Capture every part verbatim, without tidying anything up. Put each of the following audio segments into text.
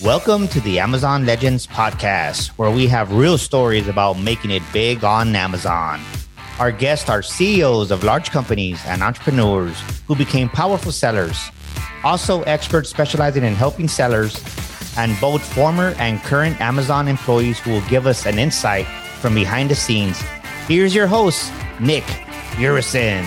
Welcome to the Amazon Legends podcast, where we have real stories about making it big on Amazon. Our guests are C E Os of large companies and entrepreneurs who became powerful sellers, also experts specializing in helping sellers, and both former and current Amazon employees who will give us an insight from behind the scenes. Here's your host, Nick Urison.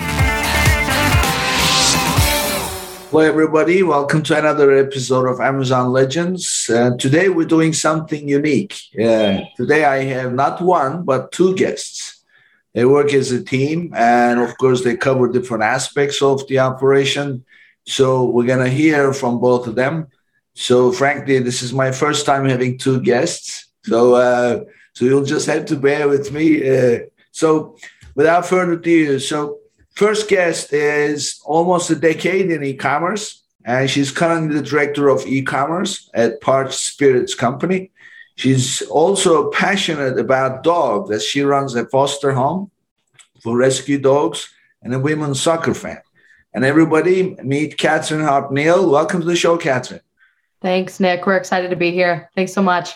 Hello, everybody. Welcome to another episode of Amazon Legends. Uh, today, we're doing something unique. Uh, today, I have not one, but two guests. They work as a team, and of course, they cover different aspects of the operation. So we're going to hear from both of them. So frankly, this is my first time having two guests. So, uh, so you'll just have to bear with me. Uh, so without further ado, so first guest is almost a decade in e-commerce, and she's currently the director of e-commerce at Parched Spirits Company. She's also passionate about dogs, as she runs a foster home for rescue dogs and a women's soccer fan. And everybody, meet Catherine Harp-Neal. Welcome to the show, Catherine. Thanks, Nick. We're excited to be here. Thanks so much.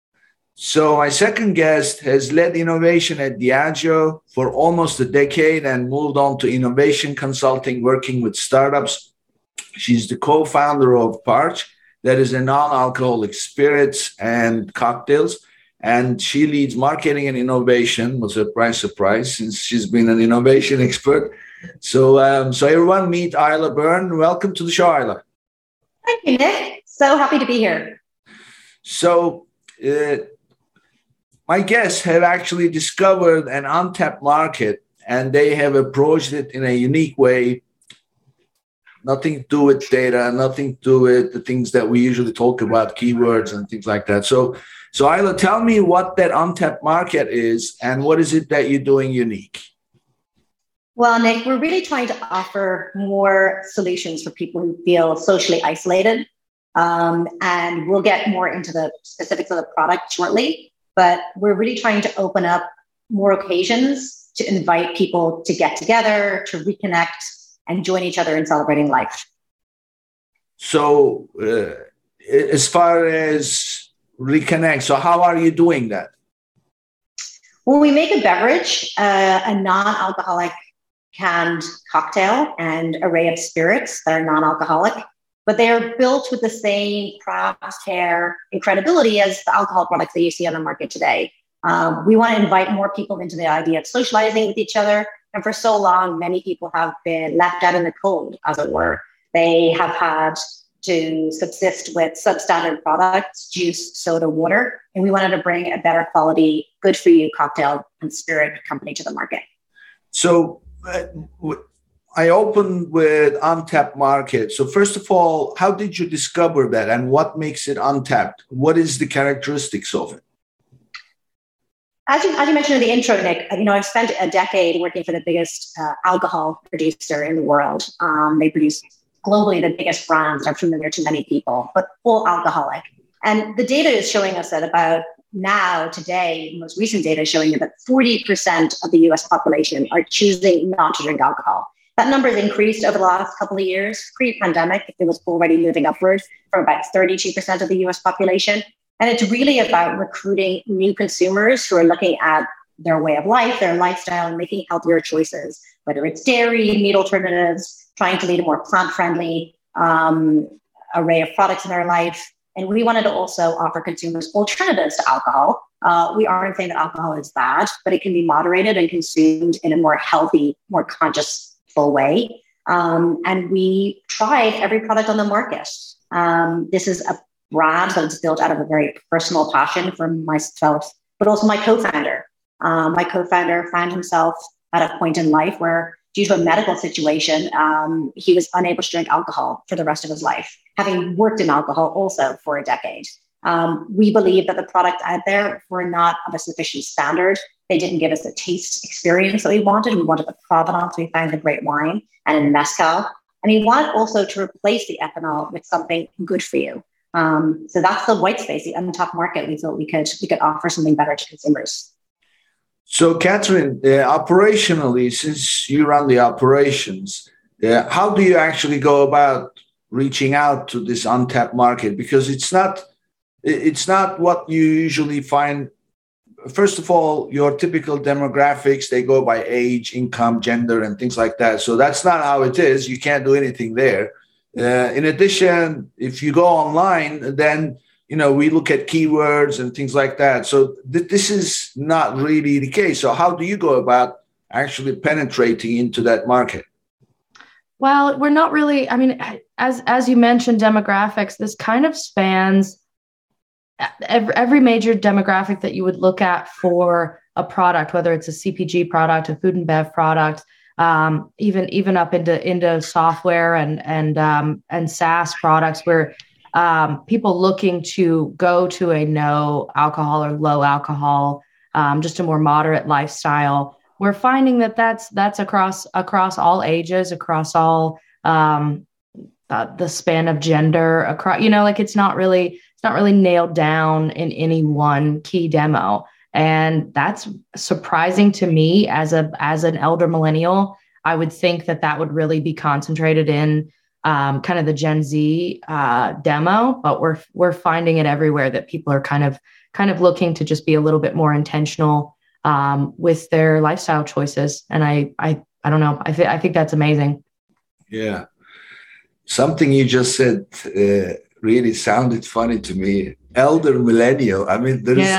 So my second guest has led innovation at Diageo for almost a decade and moved on to innovation consulting, working with startups. She's the co-founder of Parched, that is a non-alcoholic spirits and cocktails. And she leads marketing and innovation. Well, surprise, surprise, since she's been an innovation expert. So, um, so everyone meet Isla Byrne. Welcome to the show, Isla. Thank you, Nick. So happy to be here. So, uh, my guests have actually discovered an untapped market, and they have approached it in a unique way. Nothing to do with data, nothing to do with the things that we usually talk about, keywords and things like that. So, so Isla, tell me what that untapped market is and what is it that you're doing unique? Well, Nick, we're really trying to offer more solutions for people who feel socially isolated. Um, and we'll get more into the specifics of the product shortly. But we're really trying to open up more occasions to invite people to get together, to reconnect, and join each other in celebrating life. So uh, as far as reconnect, so how are you doing that? Well, we make a beverage, uh, a non-alcoholic canned cocktail and array of spirits that are non-alcoholic, but they are built with the same craft, care, and credibility as the alcohol products that you see on the market today. Um, we want to invite more people into the idea of socializing with each other. And for so long, many people have been left out in the cold, as it were. They have had to subsist with substandard products, juice, soda, water. And we wanted to bring a better quality, good for you cocktail and spirit company to the market. So uh, w- I opened with untapped market. So first of all, how did you discover that and what makes it untapped? What is the characteristics of it? As you, as you mentioned in the intro, Nick, you know, I've spent a decade working for the biggest uh, alcohol producer in the world. Um, they produce globally the biggest brands that are familiar to many people, but full alcoholic. And the data is showing us that about now, today, the most recent data is showing that forty percent of the U S population are choosing not to drink alcohol. That number has increased over the last couple of years. Pre-pandemic, it was already moving upwards from about thirty-two percent of the U S population. And it's really about recruiting new consumers who are looking at their way of life, their lifestyle, and making healthier choices, whether it's dairy, meat alternatives, trying to lead a more plant-friendly um, array of products in their life. And we wanted to also offer consumers alternatives to alcohol. Uh, we aren't saying that alcohol is bad, but it can be moderated and consumed in a more healthy, more conscious way. Um, and we tried every product on the market. Um, this is a brand that's built out of a very personal passion for myself, but also my co-founder. Um, my co-founder found himself at a point in life where, due to a medical situation, um, he was unable to drink alcohol for the rest of his life, having worked in alcohol also for a decade. Um, we believe that the product out there were not of a sufficient standard. They didn't give us a taste experience that we wanted. We wanted the provenance. We found a great wine and a mezcal. And we want also to replace the ethanol with something good for you. Um, so that's the white space, the untapped market. We thought we could we could offer something better to consumers. So, Catherine, uh, operationally, since you run the operations, uh, how do you actually go about reaching out to this untapped market? Because it's not it's not what you usually find. First of all, your typical demographics, they go by age, income, gender, and things like that. So that's not how it is. You can't do anything there. Uh, in addition, if you go online, then, you know, we look at keywords and things like that. So th- this is not really the case. So how do you go about actually penetrating into that market? Well, we're not really, I mean, as as you mentioned, demographics, this kind of spans every, every major demographic that you would look at for a product, whether it's a C P G product, a food and bev product, um, even even up into into software and and um, and SaaS products, where um, people looking to go to a no alcohol or low alcohol, um, just a more moderate lifestyle. We're finding that that's that's across across all ages, across all um, uh, the span of gender, across, you know, like it's not really it's not really nailed down in any one key demo. And that's surprising to me as a as an elder millennial. I would think that that would really be concentrated in um, kind of the Gen Z uh, demo, but we're we're finding it everywhere that people are kind of kind of looking to just be a little bit more intentional um, with their lifestyle choices. And I I I don't know. I th- I think that's amazing. Yeah, something you just said uh, really sounded funny to me. Elder millennial. I mean, there's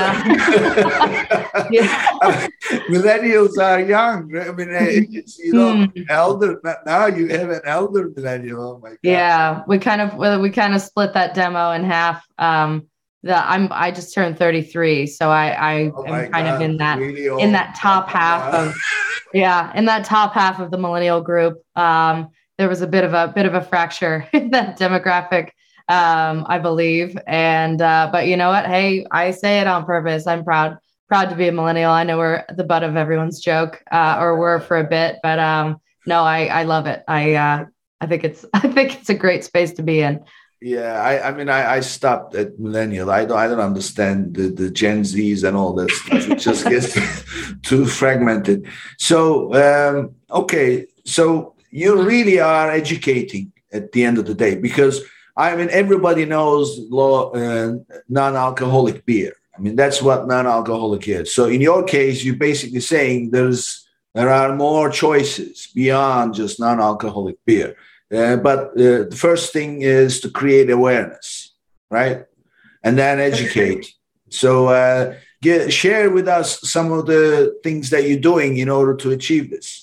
yeah. yeah. millennials are young. I mean, it's, you know, mm. elder. Now you have an elder millennial. Oh my God. Yeah, we kind of we kind of split that demo in half. Um, the I'm I just turned thirty-three, so I I oh am kind God, of in that really in that top half of yeah in that top half of the millennial group. Um, there was a bit of a bit of a fracture in that demographic. Um, I believe. And, uh, but you know what? Hey, I say it on purpose. I'm proud, proud to be a millennial. I know we're the butt of everyone's joke, uh, or were for a bit, but, um, no, I, I love it. I, uh, I think it's, I think it's a great space to be in. Yeah. I, I mean, I, I stopped at millennial. I don't, I don't understand the, the Gen Zs and all that stuff. It just gets too fragmented. So, um, okay. So you really are educating at the end of the day, because I mean, everybody knows law, uh, non-alcoholic beer. I mean, that's what non-alcoholic is. So in your case, you're basically saying there's there are more choices beyond just non-alcoholic beer. Uh, but uh, the first thing is to create awareness, right? And then educate. So uh, get, share with us some of the things that you're doing in order to achieve this.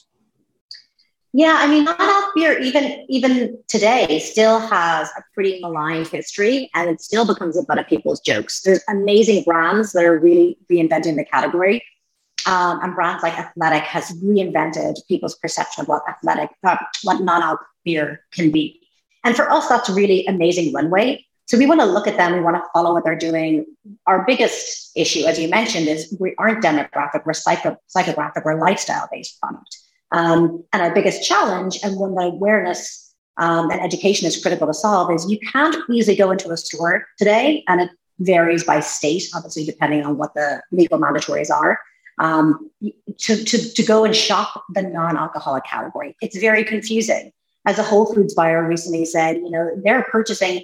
Yeah, I mean, non-alc beer, even even today, still has a pretty maligned history, and it still becomes a butt of people's jokes. There's amazing brands that are really reinventing the category, um, and brands like Athletic has reinvented people's perception of what athletic, uh, what non-alc beer can be. And for us, that's really amazing runway. So we want to look at them. We want to follow what they're doing. Our biggest issue, as you mentioned, is we aren't demographic. We're psycho, psychographic. We're lifestyle-based product. Um, and our biggest challenge, and one that awareness um, and education is critical to solve, is you can't easily go into a store today, and it varies by state, obviously, depending on what the legal mandatories are, um, to, to, to go and shop the non-alcoholic category. It's very confusing. As a Whole Foods buyer recently said, you know, they're purchasing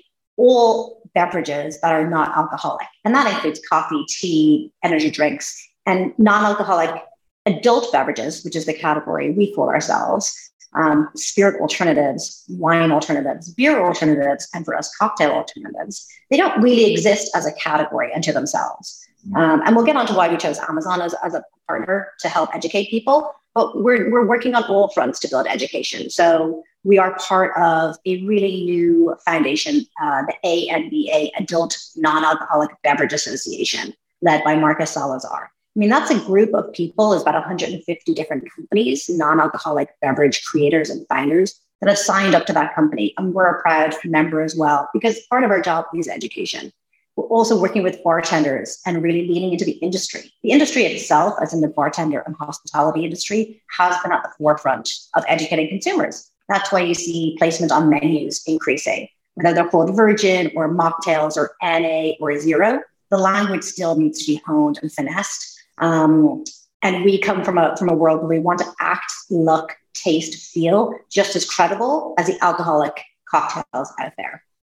all beverages that are not alcoholic, and that includes coffee, tea, energy drinks, and non-alcoholic adult beverages, which is the category we call ourselves, um, spirit alternatives, wine alternatives, beer alternatives, and for us, cocktail alternatives. They don't really exist as a category unto themselves. Um, and we'll get on to why we chose Amazon as, as a partner to help educate people. But we're, we're working on all fronts to build education. So we are part of a really new foundation, uh, the A N B A, Adult Non-Alcoholic Beverage Association, led by Marcus Salazar. I mean, that's a group of people, it's about one hundred fifty different companies, non-alcoholic beverage creators and founders that have signed up to that company. And we're a proud member as well, because part of our job is education. We're also working with bartenders and really leaning into the industry. The industry itself, as in the bartender and hospitality industry, has been at the forefront of educating consumers. That's why you see placement on menus increasing, whether they're called virgin or mocktails or N A or zero. The language still needs to be honed and finessed. Um, and we come from a from a world where we want to act, look, taste, feel just as credible as the alcoholic cocktails out there.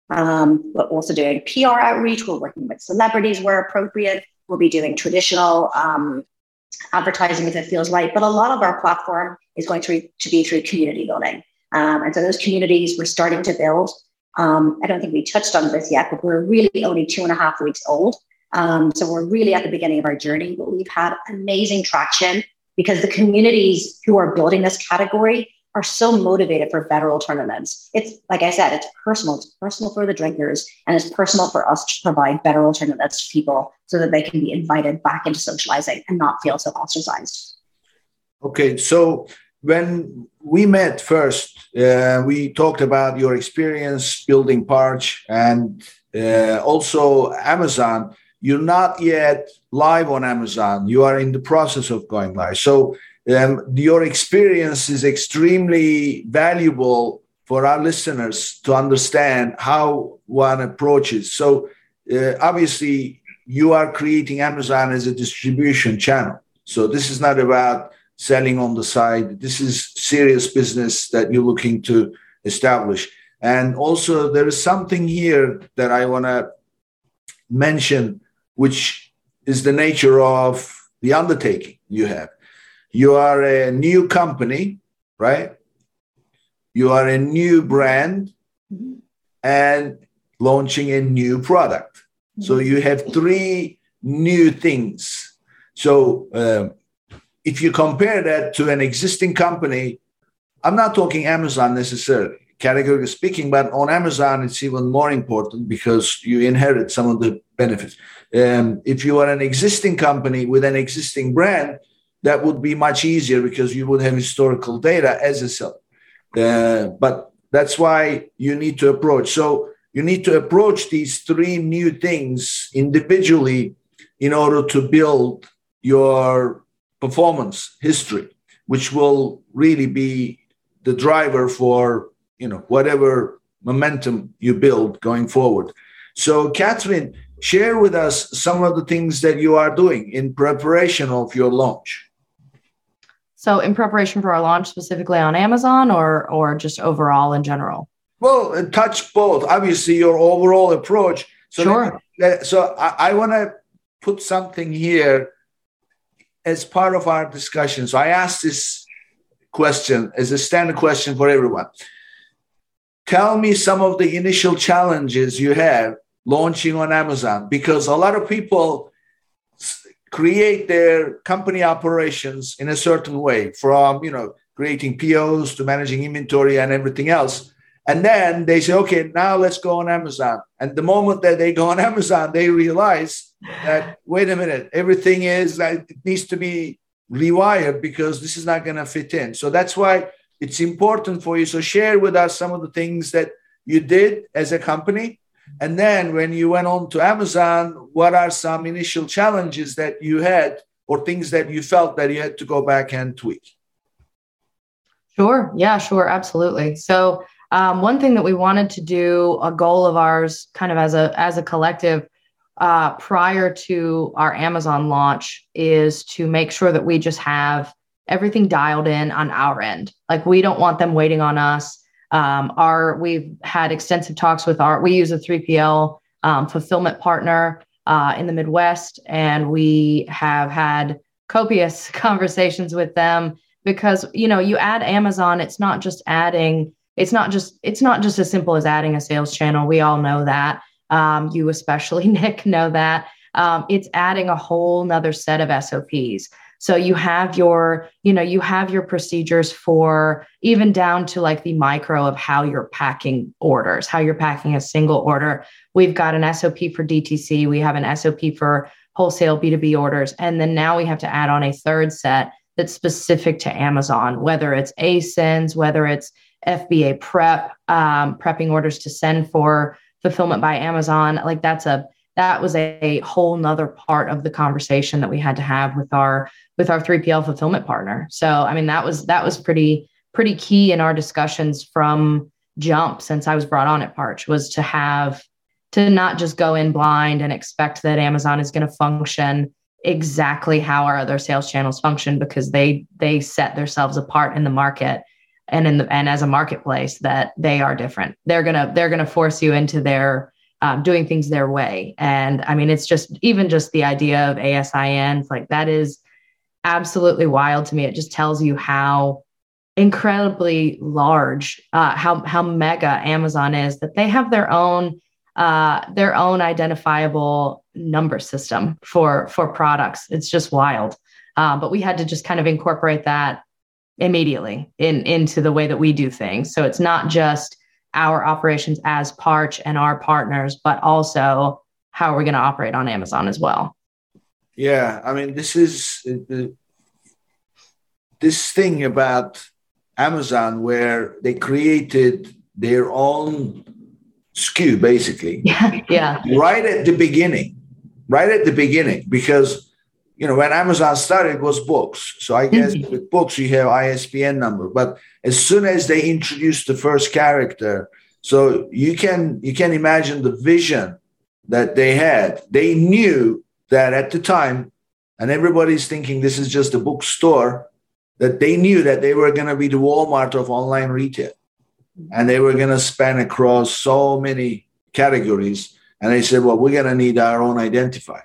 Um, we're also doing P R outreach. We're working with celebrities where appropriate. We'll be doing traditional um, advertising if it feels right. But a lot of our platform is going to, re- to be through community building. Um, and so those communities we're starting to build. Um, I don't think we touched on this yet, but we're really only two and a half weeks old. Um, so we're really at the beginning of our journey, but we've had amazing traction because the communities who are building this category are so motivated for better alternatives. It's, like I said, it's personal. It's personal for the drinkers, and it's personal for us to provide better alternatives to people so that they can be invited back into socializing and not feel so ostracized. Okay, so when we met first, uh, we talked about your experience building Parch and uh, also Amazon. You're not yet live on Amazon. You are in the process of going live. So um, your experience is extremely valuable for our listeners to understand how one approaches. So uh, obviously, you are creating Amazon as a distribution channel. So this is not about selling on the side. This is serious business that you're looking to establish. And also, there is something here that I want to mention, which is the nature of the undertaking you have. You are a new company, right? You are a new brand and launching a new product. So you have three new things. So uh, if you compare that to an existing company, I'm not talking Amazon necessarily, categorically speaking, but on Amazon, it's even more important because you inherit some of the benefits. Um, if you are an existing company with an existing brand, that would be much easier because you would have historical data as a seller. Uh, but that's why you need to approach. So you need to approach these three new things individually in order to build your performance history, which will really be the driver for, you know, whatever momentum you build going forward. So, Catherine, share with us some of the things that you are doing in preparation of your launch. So in preparation for our launch specifically on Amazon or or just overall in general? Well, touch both. Obviously, your overall approach. So sure. That, so I, I want to put something here as part of our discussion. So I asked this question as a standard question for everyone. Tell me some of the initial challenges you have launching on Amazon, because a lot of people create their company operations in a certain way, from, you know, creating P Os to managing inventory and everything else. And then they say, okay, now let's go on Amazon. And the moment that they go on Amazon, they realize that, wait a minute, everything is, it needs to be rewired because this is not going to fit in. So that's why it's important for you. So share with us some of the things that you did as a company. And then when you went on to Amazon, what are some initial challenges that you had or things that you felt that you had to go back and tweak? Sure. Yeah, sure. Absolutely. So um, one thing that we wanted to do, a goal of ours kind of as a as a collective uh, prior to our Amazon launch, is to make sure that we just have everything dialed in on our end. Like, we don't want them waiting on us. Um, our, we've had extensive talks with our, we use a three P L um, fulfillment partner uh, in the Midwest, and we have had copious conversations with them because, you know, you add Amazon, it's not just adding, it's not just, it's not just as simple as adding a sales channel. We all know that. Um, you especially, Nick, know that. Um, it's adding a whole nother set of S O Ps. So you have your, you know, you have your procedures for even down to like the micro of how you're packing orders, how you're packing a single order. We've got an S O P for D T C. We have an S O P for wholesale B two B orders. And then now we have to add on a third set that's specific to Amazon, whether it's A S I Ns, whether it's F B A prep, um, prepping orders to send for fulfillment by Amazon. Like that's a, that was a, a whole nother part of the conversation that we had to have with our, with our three P L fulfillment partner. So, I mean, that was, that was pretty, pretty key in our discussions from jump since I was brought on at Parch, was to have, to not just go in blind and expect that Amazon is going to function exactly how our other sales channels function, because they, they set themselves apart in the market. and in the, and as a marketplace that they are different. They're gonna they're gonna force you into their um, doing things their way. And I mean, it's just even just the idea of A S I Ns, like that is absolutely wild to me. It just tells you how incredibly large, uh, how how mega Amazon is, that they have their own uh, their own identifiable number system for for products. It's just wild. Um, but we had to just kind of incorporate that immediately in into the way that we do things. So it's not just our operations as Parch and our partners, but also how are we going to operate on Amazon as well. Yeah, I mean, this is uh, this thing about Amazon where they created their own S K U, basically. Yeah, yeah. Right at the beginning, right at the beginning, because you know, when Amazon started, it was books. So I guess mm-hmm. with books, you have I S B N number. But as soon as they introduced the first character, so you can you can imagine the vision that they had. They knew that at the time, and everybody's thinking this is just a bookstore, that they knew that they were going to be the Walmart of online retail. And they were going to span across so many categories. And they said, well, we're going to need our own identifier.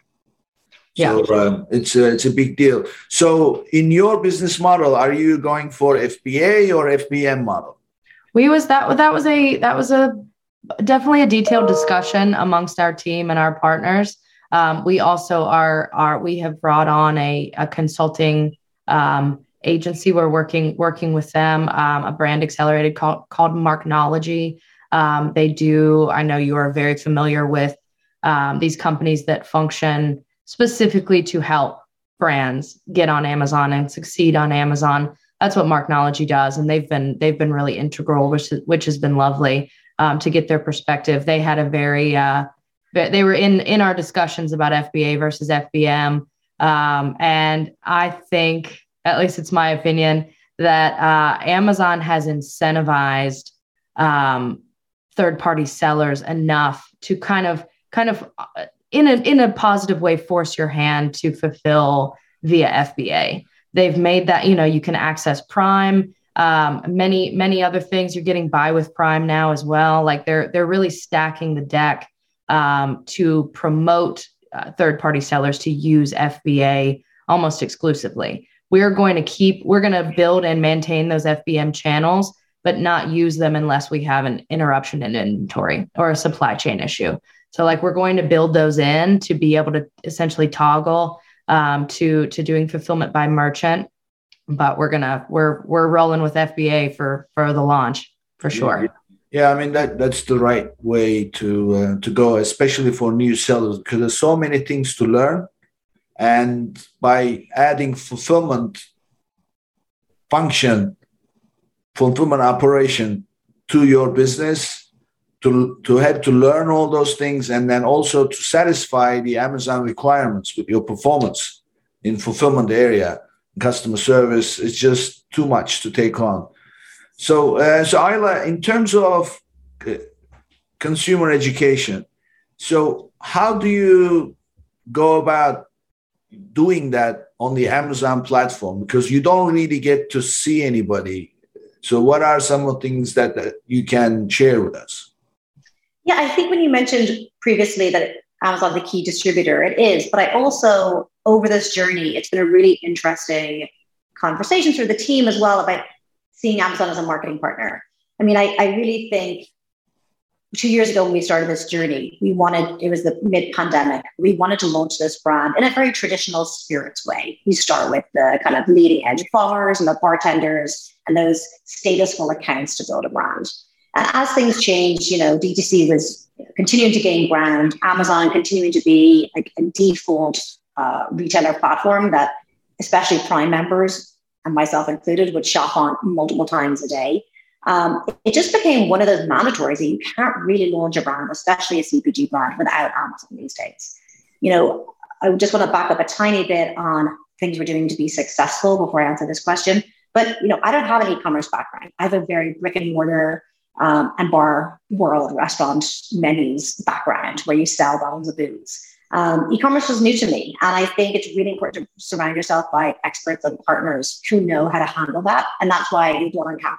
So yeah. um, it's a, it's a big deal. So in your business model, are you going for F B A or F B M model? We was that that was a that was a definitely a detailed discussion amongst our team and our partners. Um, we also are are we have brought on a a consulting um, agency. We're working working with them, um, a brand accelerated called called Marknology. Um, they do. I know you are very familiar with um, these companies that function specifically to help brands get on Amazon and succeed on Amazon. That's what Marknology does. And they've been, they've been really integral, which, which has been lovely um, to get their perspective. They had a very, uh, they were in, in our discussions about F B A versus F B M. Um, and I think, at least it's my opinion, that uh, Amazon has incentivized um, third-party sellers enough to kind of, kind of, uh, in a in a positive way, force your hand to fulfill via F B A. They've made that, you know, you can access Prime, um, many, many other things. You're getting by with Prime now as well. Like they're, they're really stacking the deck um, to promote uh, third-party sellers to use F B A almost exclusively. We're going to keep, we're going to build and maintain those F B M channels, but not use them unless we have an interruption in inventory or a supply chain issue. So like we're going to build those in to be able to essentially toggle um, to to doing fulfillment by merchant, but we're gonna we're we're rolling with F B A for for the launch for sure. Yeah, yeah I mean that that's the right way to uh, to go, especially for new sellers, because there's so many things to learn, and by adding fulfillment function, fulfillment operation to your business. To, to have to learn all those things and then also to satisfy the Amazon requirements with your performance in fulfillment area, customer service. It's just too much to take on. So, uh, so Ayla, in terms of uh, consumer education, so how do you go about doing that on the Amazon platform? Because you don't really get to see anybody. So what are some of the things that, that you can share with us? Yeah, I think when you mentioned previously that Amazon is the key distributor, it is. But I also, over this journey, it's been a really interesting conversation through the team as well about seeing Amazon as a marketing partner. I mean, I, I really think two years ago when we started this journey, we wanted, it was the mid-pandemic, we wanted to launch this brand in a very traditional spirits way. We start with the kind of leading edge bars and the bartenders and those stateful accounts to build a brand. And as things changed, you know, D T C was continuing to gain ground, Amazon continuing to be like a default uh, retailer platform that especially Prime members, and myself included, would shop on multiple times a day. Um, it just became one of those mandatories that you can't really launch a brand, especially a C P G brand, without Amazon these days. You know, I just want to back up a tiny bit on things we're doing to be successful before I answer this question. But, you know, I don't have an e-commerce background. I have a very brick and mortar Um, and bar world restaurant menus background where you sell bottles of booze. Um, e-commerce was new to me. And I think it's really important to surround yourself by experts and partners who know how to handle that. And that's why we brought on Catherine.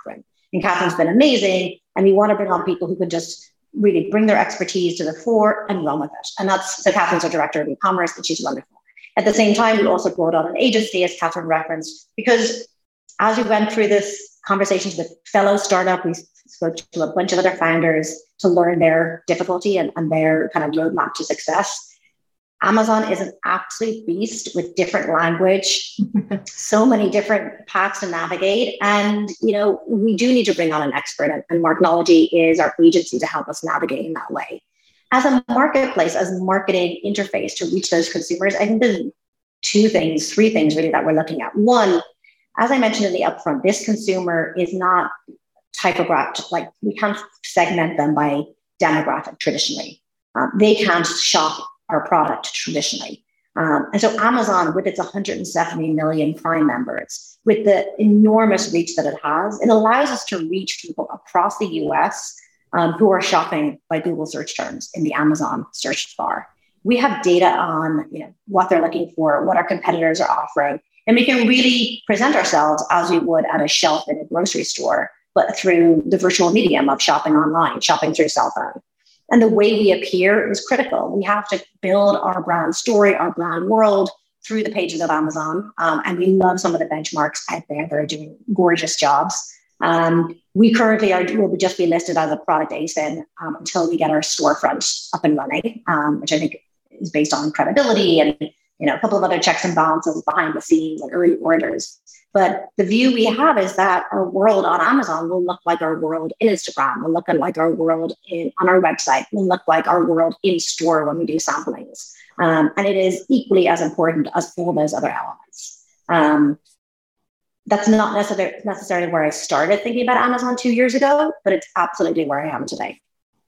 And Catherine's been amazing. And we want to bring on people who can just really bring their expertise to the fore and run with it. And that's, so Catherine's our director of e-commerce, and she's wonderful. At the same time, we also brought on an agency, as Catherine referenced, because as we went through this conversations with fellow startup, we spoke to a bunch of other founders to learn their difficulty and, and their kind of roadmap to success. Amazon is an absolute beast with different language, so many different paths to navigate. And, you know, we do need to bring on an expert, and, and Marknology is our agency to help us navigate in that way. As a marketplace, as a marketing interface to reach those consumers, I think there's two things, three things really that we're looking at. One, as I mentioned in the upfront, this consumer is not typographed, like we can't segment them by demographic traditionally. Um, they can't shop our product traditionally. Um, and so Amazon, with its one hundred seventy million Prime members, with the enormous reach that it has, it allows us to reach people across the U S um, who are shopping by Google search terms in the Amazon search bar. We have data on, you know, what they're looking for, what our competitors are offering, and we can really present ourselves as we would at a shelf in a grocery store, but through the virtual medium of shopping online, shopping through cell phone. And the way we appear is critical. We have to build our brand story, our brand world through the pages of Amazon. Um, and we love some of the benchmarks out there that are doing gorgeous jobs. Um, we currently are will just be listed as a product A S I N um, until we get our storefront up and running, um, which I think is based on credibility and, you know, a couple of other checks and balances behind the scenes and early orders. But the view we have is that our world on Amazon will look like our world in Instagram, will look like our world in, on our website, will look like our world in store when we do samplings. Um, and it is equally as important as all those other elements. Um, that's not necessarily, necessarily where I started thinking about Amazon two years ago, but it's absolutely where I am today.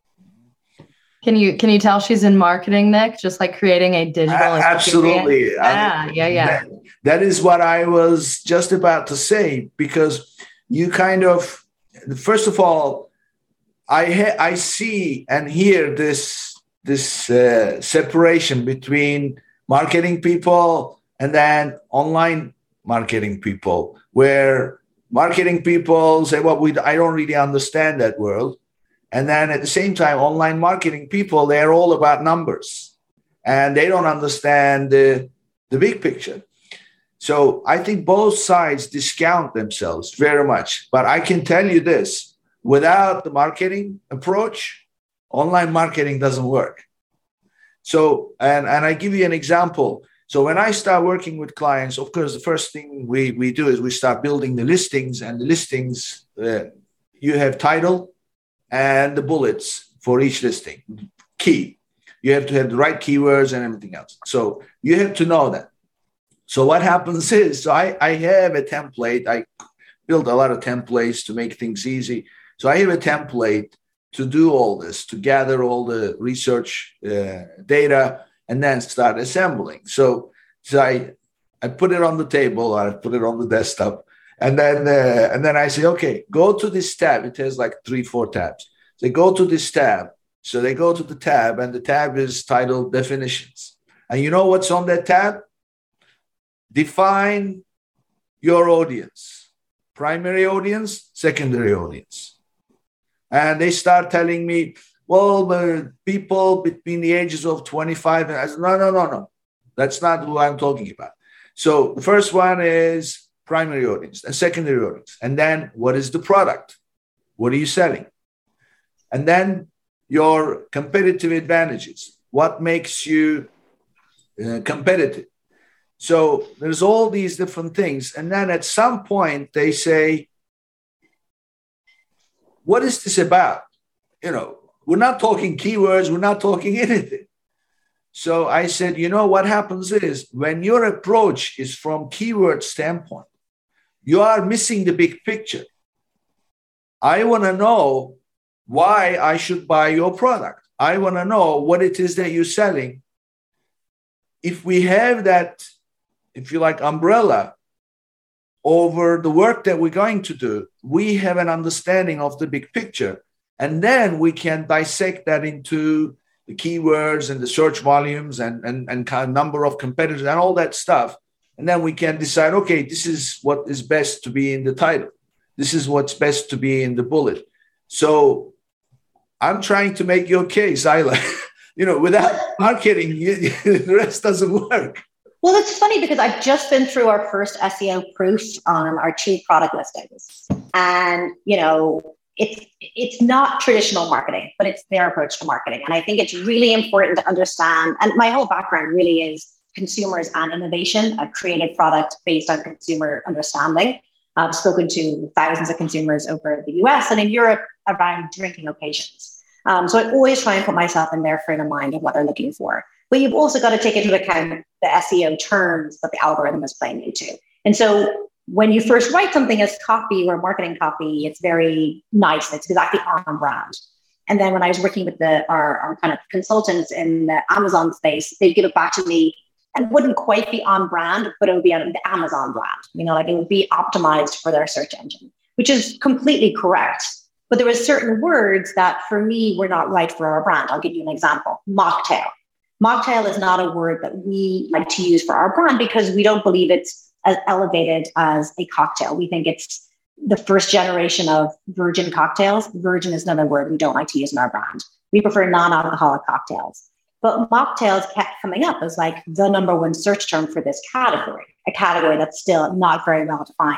Can you can you tell she's in marketing, Nick? Just like creating a digital uh, absolutely. Yeah, yeah, yeah. That, that is what I was just about to say, because you kind of, first of all, I ha- I see and hear this this uh, separation between marketing people and then online marketing people, where marketing people say, "Well, we I don't really understand that world." And then at the same time, online marketing people, they're all about numbers and they don't understand the, the big picture. So I think both sides discount themselves very much. But I can tell you this, without the marketing approach, online marketing doesn't work. So, and, and I give you an example. So when I start working with clients, of course, the first thing we, we do is we start building the listings, and the listings, uh, you have title and the bullets for each listing. Key. You have to have the right keywords and everything else. So you have to know that. So what happens is, so I, I have a template. I build a lot of templates to make things easy. So I have a template to do all this, to gather all the research uh, data and then start assembling. So, so I, I put it on the table, or I put it on the desktop. And then, uh, and then I say, okay, go to this tab. It has like three, four tabs. They go to this tab. So they go to the tab, and the tab is titled definitions. And you know what's on that tab? Define your audience. Primary audience, secondary audience. And they start telling me, well, the people between the ages of twenty-five. And I said, no, no, no, no. That's not what I'm talking about. So the first one is primary audience and secondary audience. And then what is the product? What are you selling? And then your competitive advantages. What makes you uh, competitive? So there's all these different things. And then at some point they say, what is this about? You know, we're not talking keywords. We're not talking anything. So I said, you know, what happens is when your approach is from keyword standpoint, you are missing the big picture. I want to know why I should buy your product. I want to know what it is that you're selling. If we have that, if you like, umbrella over the work that we're going to do, we have an understanding of the big picture. And then we can dissect that into the keywords and the search volumes and, and, and kind of number of competitors and all that stuff. And then we can decide, okay, this is what is best to be in the title. This is what's best to be in the bullet. So I'm trying to make your case, Ayla. You know, without marketing, you, the rest doesn't work. Well, it's funny because I've just been through our first S E O proof on our two product listings. And, you know, it's it's not traditional marketing, but it's their approach to marketing. And I think it's really important to understand. And my whole background really is consumers and innovation. I've created product based on consumer understanding. I've spoken to thousands of consumers over the U S and in Europe around drinking occasions. Um, so I always try and put myself in their frame of mind of what they're looking for. But you've also got to take into account the S E O terms that the algorithm is playing into. And so when you first write something as copy or marketing copy, it's very nice. It's exactly on brand. And then when I was working with the our, our kind of consultants in the Amazon space, they'd give it back to me and it wouldn't quite be on brand, but it would be on the Amazon brand. You know, like it would be optimized for their search engine, which is completely correct. But there were certain words that for me were not right for our brand. I'll give you an example. Mocktail. Mocktail is not a word that we like to use for our brand because we don't believe it's as elevated as a cocktail. We think it's the first generation of virgin cocktails. Virgin is another word we don't like to use in our brand. We prefer non-alcoholic cocktails. But mocktails kept coming up as like the number one search term for this category, a category that's still not very well defined.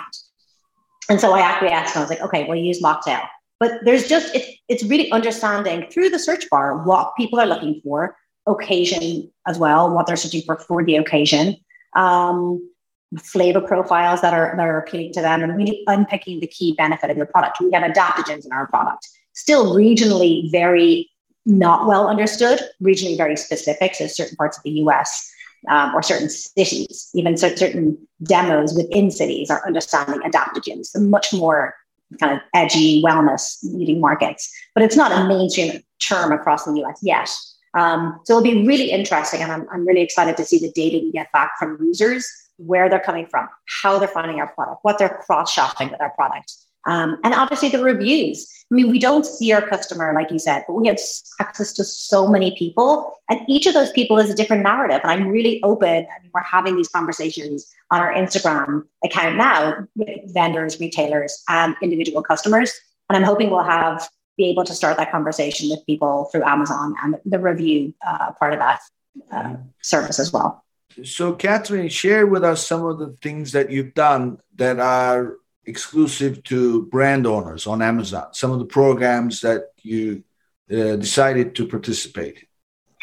And so I acquiesced and I was like, okay, we'll use mocktail. But there's just, it, it's really understanding through the search bar what people are looking for, occasion as well, what they're searching for for the occasion, um, flavor profiles that are, that are appealing to them, and really unpicking the key benefit of your product. We have adaptogens in our product, still regionally very not well understood, regionally very specific. So certain parts of the U S um, or certain cities, even certain demos within cities are understanding adaptogens, so much more kind of edgy wellness leading markets, but it's not a mainstream term across the U S yet. Um, so it'll be really interesting. And I'm, I'm really excited to see the data we get back from users, where they're coming from, how they're finding our product, what they're cross-shopping with our product. Um, and obviously the reviews. I mean, we don't see our customer, like you said, but we have access to so many people, and each of those people is a different narrative. And I'm really open. I mean, we're having these conversations on our Instagram account now with vendors, retailers, and individual customers. And I'm hoping we'll have be able to start that conversation with people through Amazon and the review uh, part of that uh, service as well. So, Catherine, share with us some of the things that you've done that are exclusive to brand owners on Amazon, some of the programs that you uh, decided to participate in.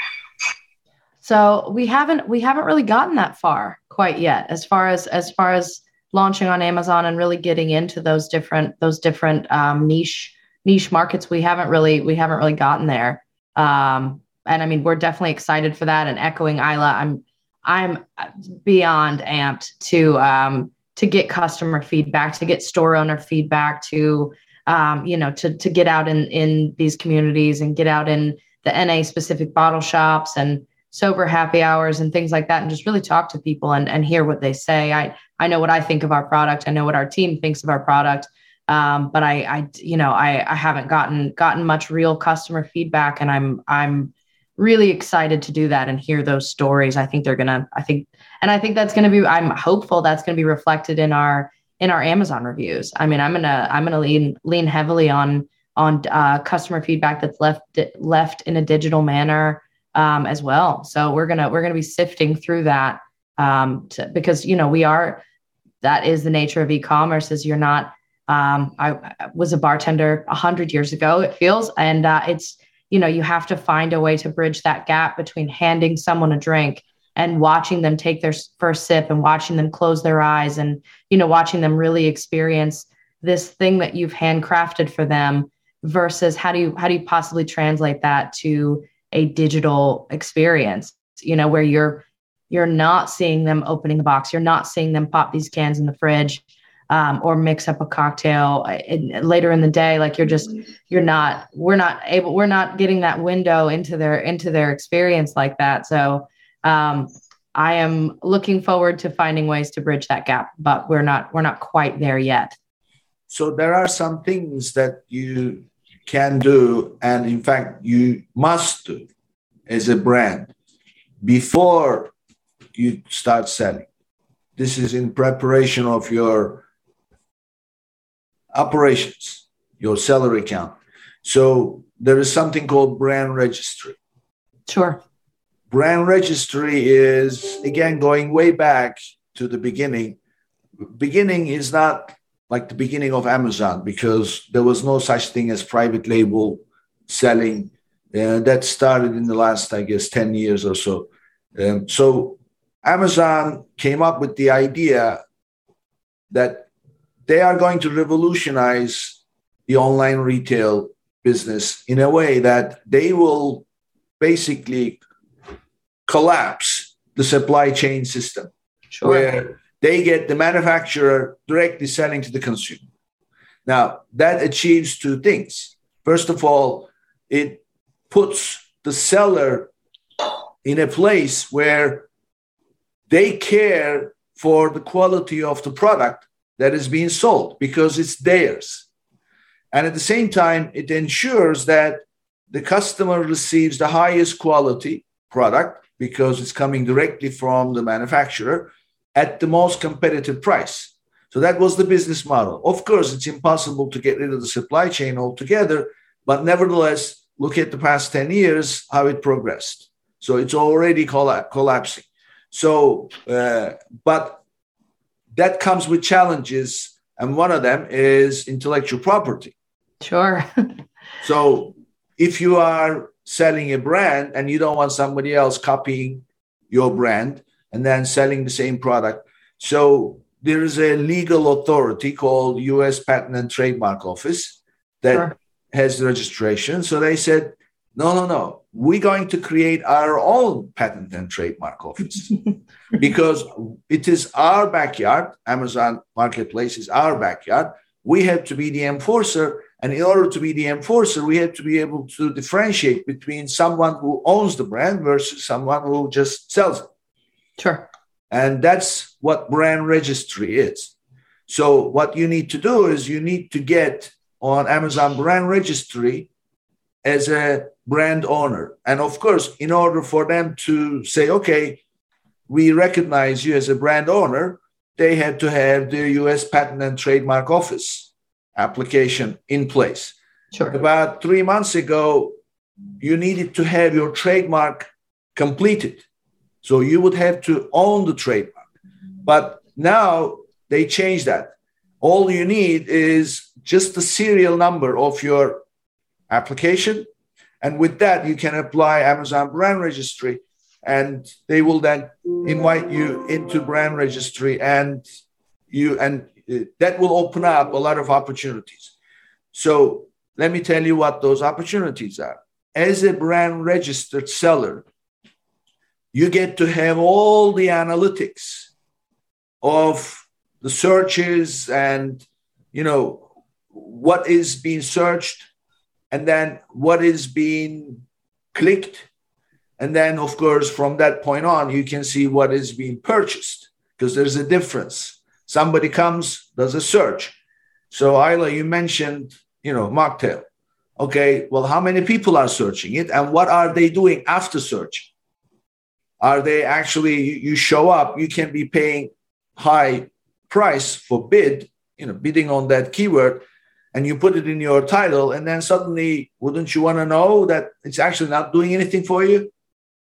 So we haven't we haven't really gotten that far quite yet, as far as as far as launching on Amazon and really getting into those different those different um, niche niche markets. We haven't really we haven't really gotten there. Um, and I mean, we're definitely excited for that. And echoing Ayla, I'm I'm beyond amped to um, to get customer feedback, to get store owner feedback, to um, you know, to to get out in in these communities and get out in the N A specific bottle shops and sober happy hours and things like that, and just really talk to people and, and hear what they say. I, I know what I think of our product. I know what our team thinks of our product. Um, but I, I, you know, I, I haven't gotten, gotten much real customer feedback, and I'm, I'm really excited to do that and hear those stories. I think they're going to, I think, and I think that's going to be, I'm hopeful that's going to be reflected in our, in our Amazon reviews. I mean, I'm going to, I'm going to lean, lean heavily on, on uh, customer feedback that's left, left in a digital manner, Um, as well. So we're gonna we're gonna be sifting through that um, to, because you know we are that is the nature of e-commerce. Is you're not. Um, I, I was a bartender a hundred years ago. It feels, and uh, it's you know you have to find a way to bridge that gap between handing someone a drink and watching them take their first sip and watching them close their eyes and you know watching them really experience this thing that you've handcrafted for them versus how do you how do you possibly translate that to a digital experience, you know, where you're, you're not seeing them opening a box. You're not seeing them pop these cans in the fridge um, or mix up a cocktail in, later in the day. Like you're just, you're not, we're not able, we're not getting that window into their, into their experience like that. So um, I am looking forward to finding ways to bridge that gap, but we're not, we're not quite there yet. So there are some things that you can do, and in fact, you must do as a brand before you start selling. This is in preparation of your operations, your seller account. So there is something called brand registry. Sure. Brand registry is, again, going way back to the beginning. Beginning is not like the beginning of Amazon, because there was no such thing as private label selling. Uh, that started in the last, I guess, ten years or so. Um, so Amazon came up with the idea that they are going to revolutionize the online retail business in a way that they will basically collapse the supply chain system, Sure. where they get the manufacturer directly selling to the consumer. Now, that achieves two things. First of all, it puts the seller in a place where they care for the quality of the product that is being sold because it's theirs. And at the same time, it ensures that the customer receives the highest quality product because it's coming directly from the manufacturer at the most competitive price. So that was the business model. Of course, it's impossible to get rid of the supply chain altogether, but nevertheless, look at the past ten years, how it progressed. So it's already colla- collapsing. So, uh, but that comes with challenges. And one of them is intellectual property. Sure. So if you are selling a brand and you don't want somebody else copying your brand and then selling the same product. So there is a legal authority called U S Patent and Trademark Office that Sure. has the registration. So they said, no, no, no, we're going to create our own patent and trademark office because it is our backyard. Amazon Marketplace is our backyard. We have to be the enforcer. And in order to be the enforcer, we have to be able to differentiate between someone who owns the brand versus someone who just sells it. Sure. And that's what brand registry is. So what you need to do is you need to get on Amazon brand registry as a brand owner. And of course, in order for them to say, okay, we recognize you as a brand owner, they had to have the U S Patent and Trademark Office application in place. Sure. About three months ago, you needed to have your trademark completed. So you would have to own the trademark. But now they changed that. All you need is just the serial number of your application. And with that, you can apply Amazon brand registry, and they will then invite you into brand registry, and you and that will open up a lot of opportunities. So let me tell you what those opportunities are. As a brand registered seller, you get to have all the analytics of the searches and, you know, what is being searched, and then what is being clicked. And then, of course, from that point on, you can see what is being purchased, because there's a difference. Somebody comes, does a search. So, Ayla, you mentioned, you know, mocktail. Okay, well, how many people are searching it, and what are they doing after search? Are they actually, you show up, you can be paying high price for bid, you know, bidding on that keyword, and you put it in your title, and then suddenly, wouldn't you want to know that it's actually not doing anything for you?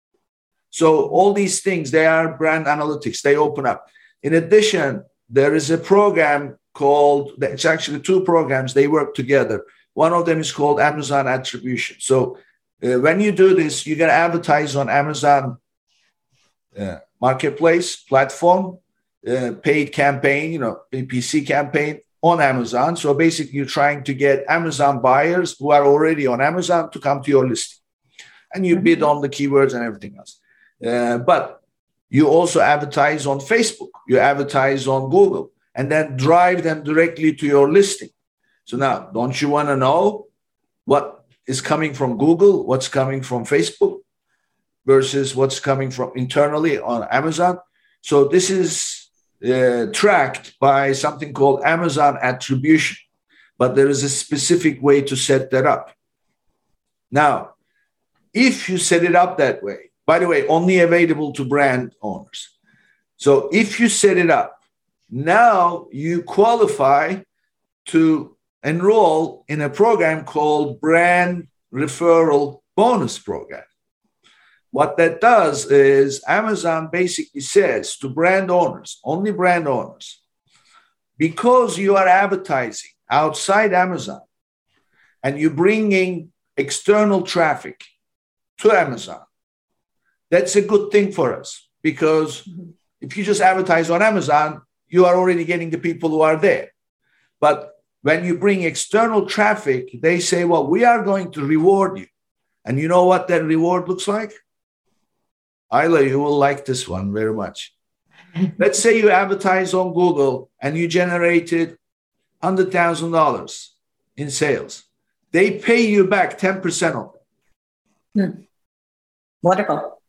So all these things, they are brand analytics. They open up. In addition, there is a program called, it's actually two programs, they work together. One of them is called Amazon Attribution. So uh, when you do this, you're going to advertise on Amazon uh, Marketplace platform, uh, paid campaign, you know, P P C campaign on Amazon. So basically, you're trying to get Amazon buyers who are already on Amazon to come to your listing. And you bid on the keywords and everything else. Uh, but you also advertise on Facebook, you advertise on Google, and then drive them directly to your listing. So now, don't you want to know what is coming from Google, what's coming from Facebook versus what's coming from internally on Amazon? So this is uh, tracked by something called Amazon Attribution, but there is a specific way to set that up. Now, if you set it up that way, by the way, only available to brand owners. So if you set it up, now you qualify to enroll in a program called Brand Referral Bonus Program. What that does is Amazon basically says to brand owners, only brand owners, because you are advertising outside Amazon and you're bringing external traffic to Amazon, that's a good thing for us, because if you just advertise on Amazon, you are already getting the people who are there. But when you bring external traffic, they say, well, we are going to reward you. And you know what that reward looks like? Ayla, you will like this one very much. Let's say you advertise on Google and you generated one hundred thousand dollars in sales. They pay you back ten percent of it. Hmm. Wonderful.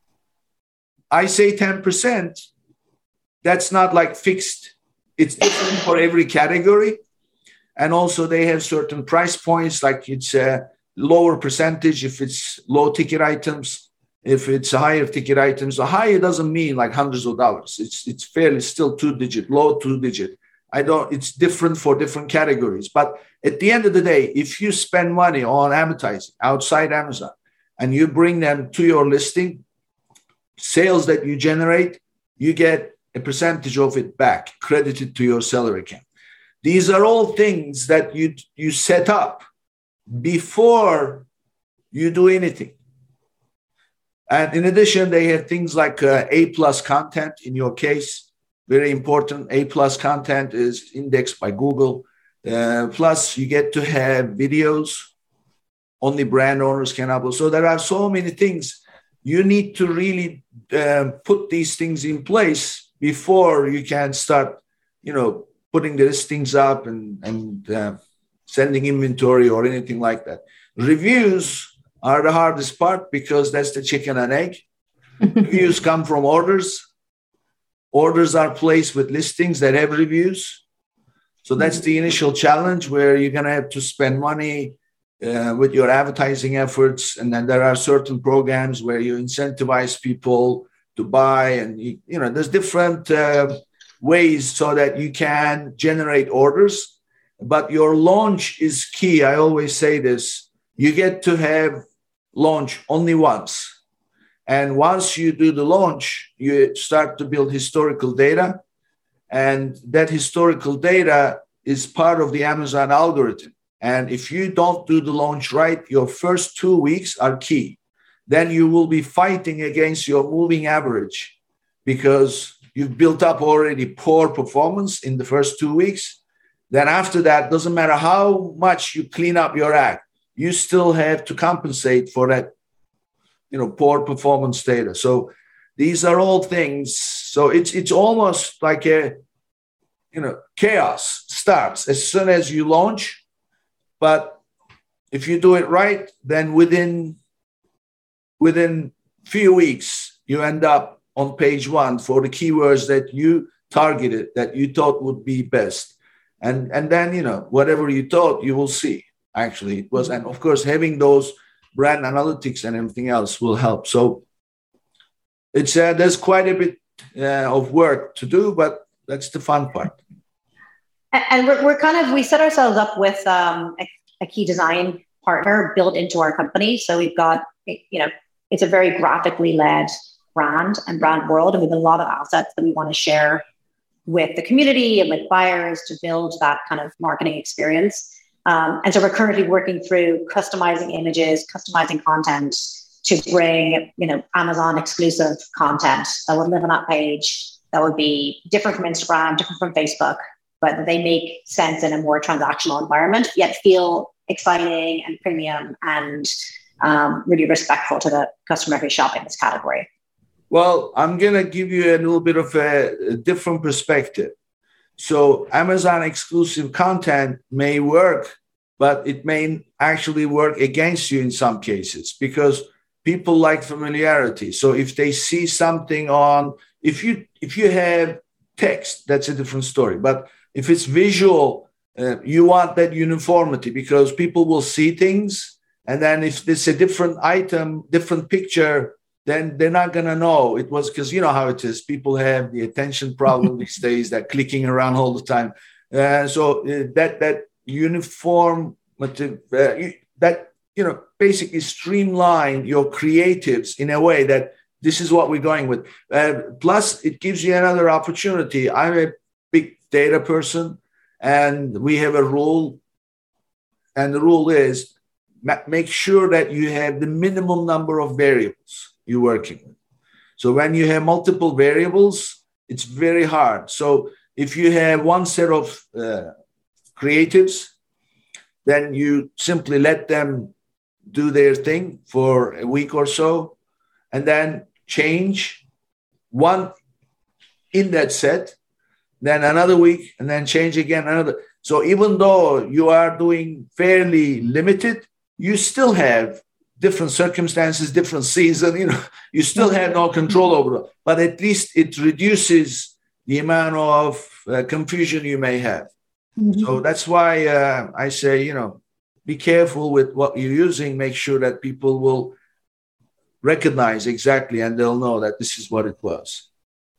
I say ten percent. That's not like fixed. It's different for every category. And also they have certain price points, like it's a lower percentage if it's low ticket items. If it's higher ticket items, the higher doesn't mean like hundreds of dollars. It's it's fairly still two digit, low two digit. I don't, it's different for different categories. But at the end of the day, if you spend money on advertising outside Amazon and you bring them to your listing, sales that you generate, you get a percentage of it back credited to your seller account. These are all things that you, you set up before you do anything. And in addition, they have things like uh, A plus content in your case, very important. A plus content is indexed by Google. Uh, plus, you get to have videos. Only brand owners can upload. So there are so many things. You need to really uh, put these things in place before you can start, you know, putting the listings up and, and uh, sending inventory or anything like that. Reviews are the hardest part because that's the chicken and egg. Reviews come from orders. Orders are placed with listings that have reviews. So that's the initial challenge where you're going to have to spend money uh, with your advertising efforts. And then there are certain programs where you incentivize people to buy. And, you, you know, there's different uh, ways so that you can generate orders. But your launch is key. I always say this. You get to have launch only once. And once you do the launch, you start to build historical data. And that historical data is part of the Amazon algorithm. And if you don't do the launch right, your first two weeks are key. Then you will be fighting against your moving average because you've built up already poor performance in the first two weeks. Then after that, doesn't matter how much you clean up your act, you still have to compensate for that, you know, poor performance data. So these are all things. So it's it's almost like a, you know, chaos starts as soon as you launch. But if you do it right, then within within few weeks, you end up on page one for the keywords that you targeted, that you thought would be best. And, and then, you know, whatever you thought, you will see. Actually, it was, and of course, having those brand analytics and everything else will help. So it's uh, there's quite a bit uh, of work to do, but that's the fun part. And we're, we're kind of, we set ourselves up with um, a, a key design partner built into our company. So we've got, you know, it's a very graphically led brand and brand world. And we have a lot of assets that we want to share with the community and with buyers to build that kind of marketing experience. Um, and so we're currently working through customizing images, customizing content to bring, you know, Amazon exclusive content that would live on that page, that would be different from Instagram, different from Facebook, but they make sense in a more transactional environment, yet feel exciting and premium and um, really respectful to the customer who's shopping this category. Well, I'm going to give you a little bit of a, a different perspective. So Amazon exclusive content may work, but it may actually work against you in some cases because people like familiarity. So if they see something on, if you if you have text, that's a different story. But if it's visual, uh, you want that uniformity because people will see things. And then if it's a different item, different picture, then they're not going to know it was, because you know how it is. People have the attention problem these days, that clicking around all the time. Uh, so uh, that, that uniform, uh, that, you know, basically streamline your creatives in a way that this is what we're going with. Uh, plus, it gives you another opportunity. I'm a big data person, and we have a rule. And the rule is ma- make sure that you have the minimum number of variables you're working with. So when you have multiple variables, it's very hard. So if you have one set of uh, creatives, then you simply let them do their thing for a week or so, and then change one in that set, then another week, and then change again another. So even though you are doing fairly limited, you still have different circumstances, different season, you know, you still have no control over it, but at least it reduces the amount of uh, confusion you may have. Mm-hmm. So that's why uh, I say, you know, be careful with what you're using. Make sure that people will recognize exactly, and they'll know that this is what it was.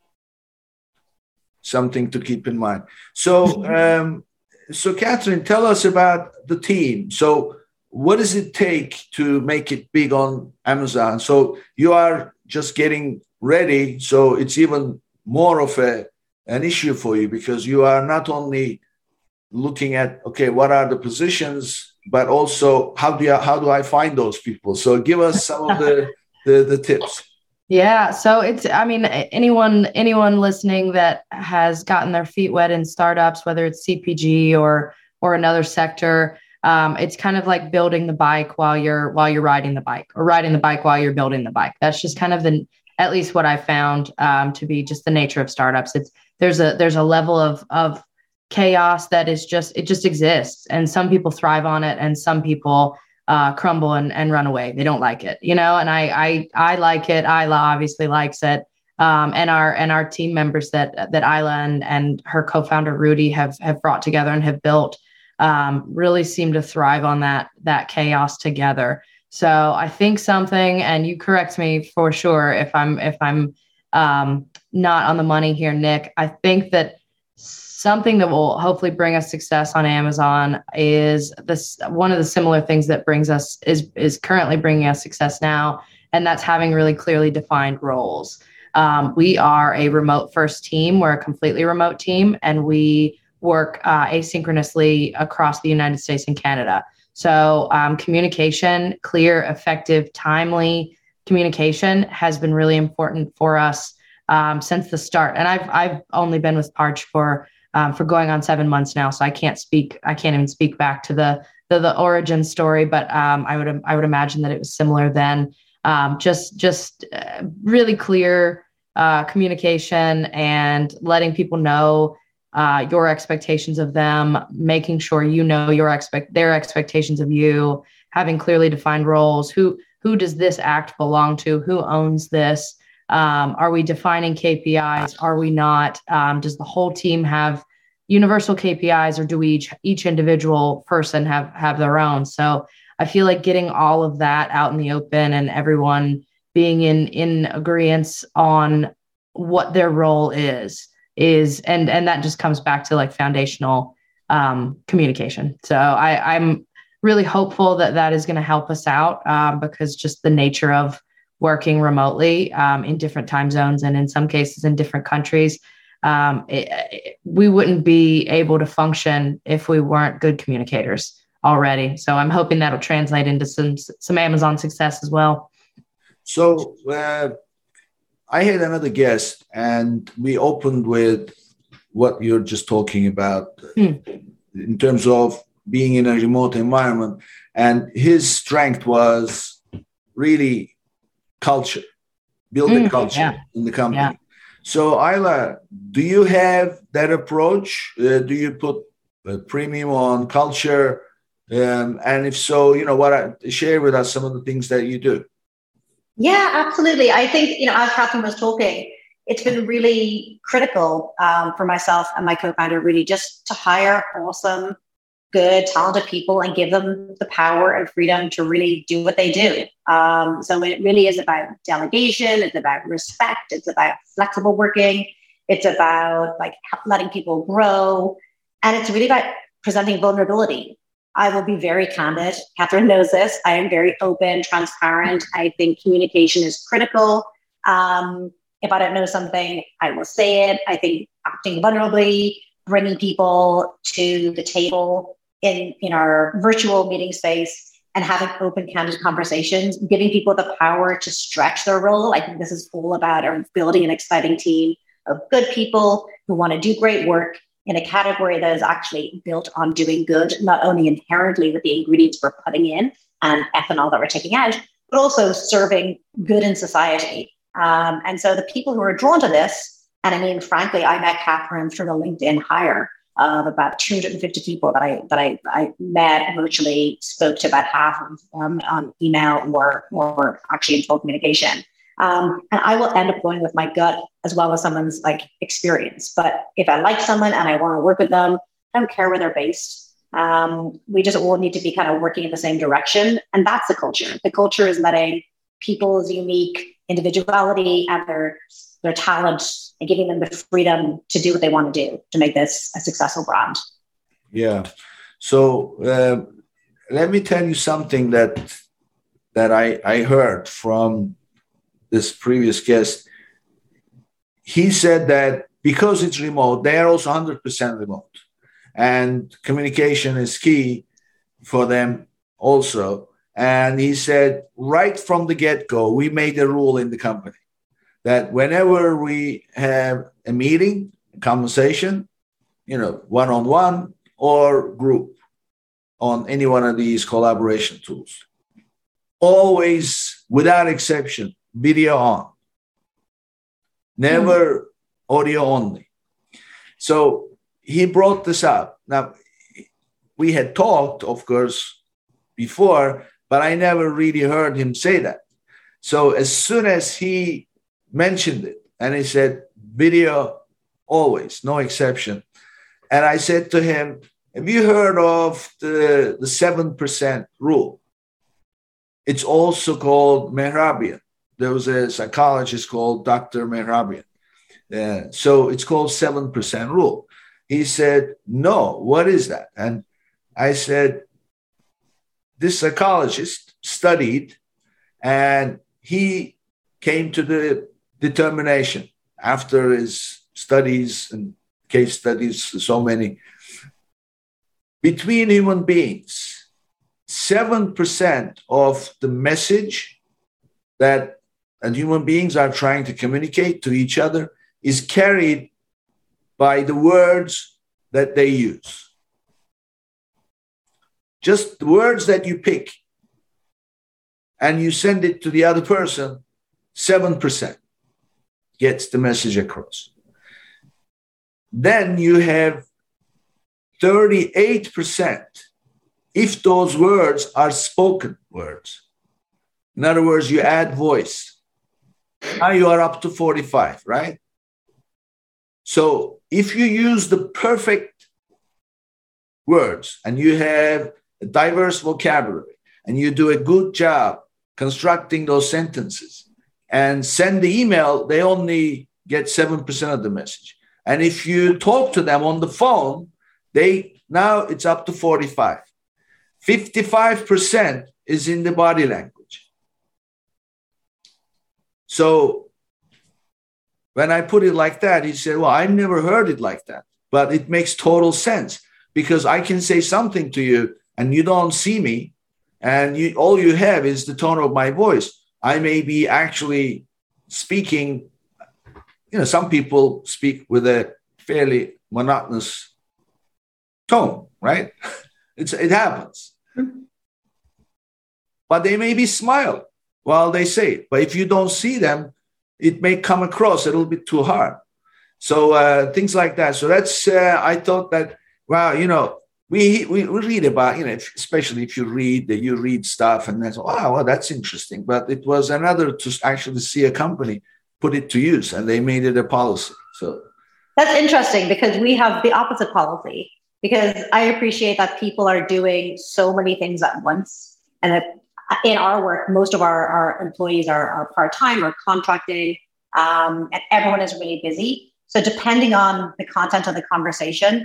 Something to keep in mind. So, um, so Catherine, tell us about the team. So what does it take to make it big on Amazon? So you are just getting ready. So it's even more of a, an issue for you, because you are not only looking at, okay, what are the positions, but also how do you, how do I find those people? So give us some of the, the, the tips. Yeah. So it's, I mean, anyone, anyone listening that has gotten their feet wet in startups, whether it's C P G or, or another sector, um, it's kind of like building the bike while you're, while you're riding the bike, or riding the bike while you're building the bike. That's just kind of the, at least what I found um, to be just the nature of startups. It's, there's a, there's a level of, of chaos that is just, it just exists. And some people thrive on it, and some people Uh, crumble and, and run away. They don't like it, you know, and I, I, I like it. Isla obviously likes it. Um, and our, and our team members that, that Isla and, and her co-founder Rudy have, have brought together and have built, um, really seem to thrive on that, that chaos together. So I think something, and you correct me for sure if I'm, if I'm, um, not on the money here, Nick, I think that something that will hopefully bring us success on Amazon is this. One of the similar things that brings us is, is currently bringing us success now. And that's having really clearly defined roles. Um, we are a remote first team. We're a completely remote team, and we work uh, asynchronously across the United States and Canada. So um, communication, clear, effective, timely communication has been really important for us um, since the start. And I've, I've only been with Parch for Um, for going on seven months now. So I can't speak, I can't even speak back to the, the, the origin story, but um, I would, I would imagine that it was similar then. Um, just, just uh, really clear uh, communication and letting people know uh, your expectations of them, making sure, you know, your expect their expectations of you, having clearly defined roles. Who, who does this act belong to? Who owns this? Um, are we defining K P Is? Are we not? Um, does the whole team have universal K P Is, or do we each, each individual person have, have their own? So I feel like getting all of that out in the open and everyone being in, in agreement on what their role is, is, and, and that just comes back to like foundational um, communication. So I, I'm really hopeful that that is going to help us out um, because just the nature of working remotely um, in different time zones, and in some cases in different countries, um, it, it, we wouldn't be able to function if we weren't good communicators already. So I'm hoping that'll translate into some some Amazon success as well. So uh, I had another guest, and we opened with what you're just talking about hmm. in terms of being in a remote environment, and his strength was really culture, building mm, culture yeah. in the company. Yeah. So Isla, do you have that approach? Uh, do you put a premium on culture? Um, and if so, you know, what I, share with us some of the things that you do. Yeah, absolutely. I think, you know, as Catherine was talking, it's been really critical um, for myself and my co-founder, really, just to hire awesome, good, talented people and give them the power and freedom to really do what they do. Um, so it really is about delegation. It's about respect. It's about flexible working. It's about like letting people grow. And it's really about presenting vulnerability. I will be very candid. Catherine knows this. I am very open, transparent. I think communication is critical. Um, if I don't know something, I will say it. I think acting vulnerably, bringing people to the table in, in our virtual meeting space and having open, candid conversations, giving people the power to stretch their role. I think this is all about our building an exciting team of good people who want to do great work in a category that is actually built on doing good, not only inherently with the ingredients we're putting in and ethanol that we're taking out, but also serving good in society. Um, and so the people who are drawn to this, and I mean, frankly, I met Catherine through the LinkedIn hire of about two hundred fifty people that I that I, I met virtually, spoke to about half of them on email or, or actually in full communication. Um, and I will end up going with my gut as well as someone's like experience. But if I like someone and I want to work with them, I don't care where they're based. Um, we just all need to be kind of working in the same direction. And that's the culture. The culture is letting people's unique individuality and their, their talent and giving them the freedom to do what they want to do to make this a successful brand. Yeah. So uh, let me tell you something that that I, I heard from this previous guest. He said that because it's remote, they are also one hundred percent remote. And communication is key for them also. And he said, right from the get-go, we made a rule in the company that whenever we have a meeting, a conversation, you know, one-on-one or group on any one of these collaboration tools, always, without exception, video on, never mm. audio only. So he brought this up. Now, we had talked, of course, before, but I never really heard him say that. So as soon as he mentioned it, and he said, video always, no exception. And I said to him, have you heard of the, the seven percent rule? It's also called Mehrabian. There was a psychologist called Doctor Mehrabian. Uh, so it's called seven percent rule. He said, no, what is that? And I said, this psychologist studied and he came to the determination after his studies and case studies, so many, between human beings, seven percent of the message that and human beings are trying to communicate to each other is carried by the words that they use. Just the words that you pick and you send it to the other person, seven percent gets the message across. Then you have thirty-eight percent if those words are spoken words. In other words, you add voice. Now you are up to forty-five, right? So if you use the perfect words and you have a diverse vocabulary and you do a good job constructing those sentences and send the email, they only get seven percent of the message. And if you talk to them on the phone, they now it's up to forty-five. fifty-five percent is in the body language. So when I put it like that, he said, well, I've never heard it like that, but it makes total sense because I can say something to you and you don't see me and you, all you have is the tone of my voice. I may be actually speaking, you know, some people speak with a fairly monotonous tone, right? It's, it happens. But they may be smiling while they say it. But if you don't see them, it may come across a little bit too hard. So uh, things like that. So that's, uh, I thought that, wow, you know, we, we we read about, you know, if, especially if you read, you read stuff and that's, wow, well, that's interesting. But it was another to actually see a company put it to use and they made it a policy. So that's interesting because we have the opposite policy. Because I appreciate that people are doing so many things at once. And that in our work, most of our, our employees are, are part-time or contracting, um, and everyone is really busy. So depending on the content of the conversation,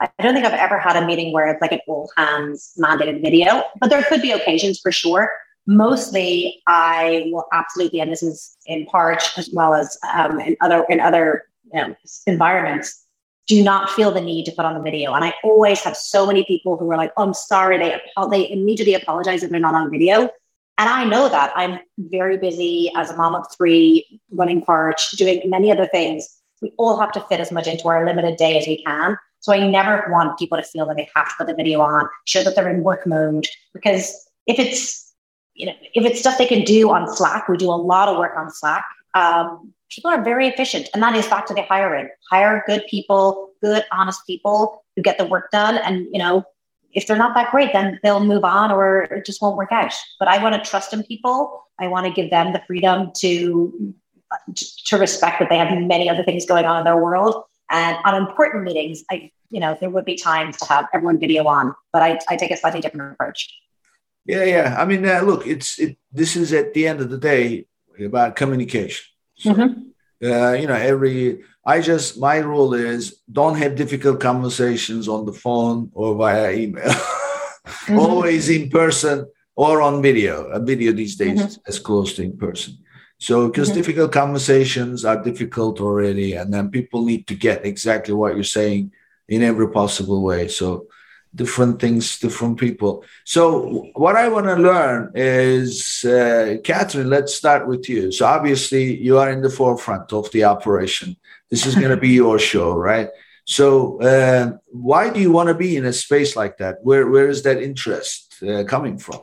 I don't think I've ever had a meeting where it's like an all hands mandated video, but there could be occasions for sure. Mostly I will absolutely, and this is in part as well as um, in other in other you know, environments, do not feel the need to put on the video. And I always have so many people who are like, oh, I'm sorry. They, they immediately apologize if they're not on video. And I know that I'm very busy as a mom of three, running Parch, doing many other things. We all have to fit as much into our limited day as we can. So I never want people to feel that they have to put the video on, show that they're in work mode. Because if it's, you know, if it's stuff they can do on Slack, we do a lot of work on Slack. Um, people are very efficient. And that is back to the hiring. Hire good people, good, honest people who get the work done. And, you know, if they're not that great, then they'll move on or it just won't work out. But I want to trust in people. I want to give them the freedom to, to respect that they have many other things going on in their world. And on important meetings, I, you know, there would be times to have everyone video on, but I, I take a slightly different approach. Yeah, yeah. I mean, uh, look, it's it. This is at the end of the day about communication. So, mm-hmm. uh, you know, every I just my rule is don't have difficult conversations on the phone or via email. Mm-hmm. Always in person or on video. A video these days mm-hmm. is as close to in person. So, because mm-hmm. difficult conversations are difficult already, and then people need to get exactly what you're saying in every possible way. So. Different things, different people. So what I want to learn is, uh, Catherine, let's start with you. So obviously you are in the forefront of the operation. This is going to be your show, right? So uh, why do you want to be in a space like that? Where Where is that interest uh, coming from?